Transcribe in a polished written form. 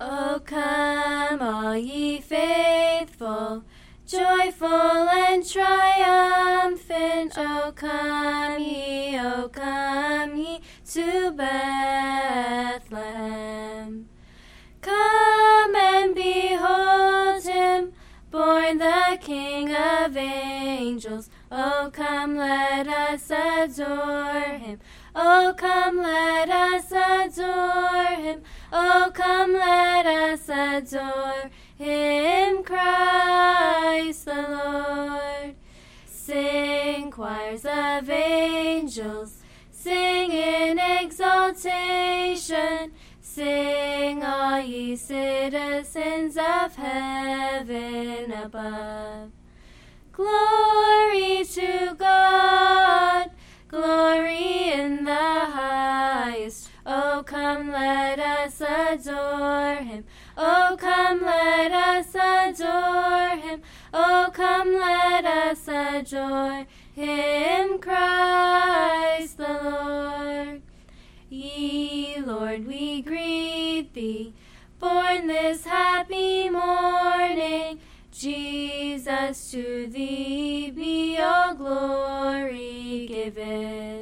O come, all ye faithful, joyful and triumphant. O come ye to Bethlehem. Come and behold him, born the King of angels. O come, let us adore him. O come, let us adore him. O come, let us adore him, Christ the Lord. Sing, choirs of angels, sing in exaltation. Sing, all ye citizens of heaven above. Glory to God, glory in the highest. O come, let us adore him. O come, let us adore him. O come, let us adore him, Christ the Lord. Ye, Lord, we greet thee, born this happy morning. Jesus, to thee be all glory given.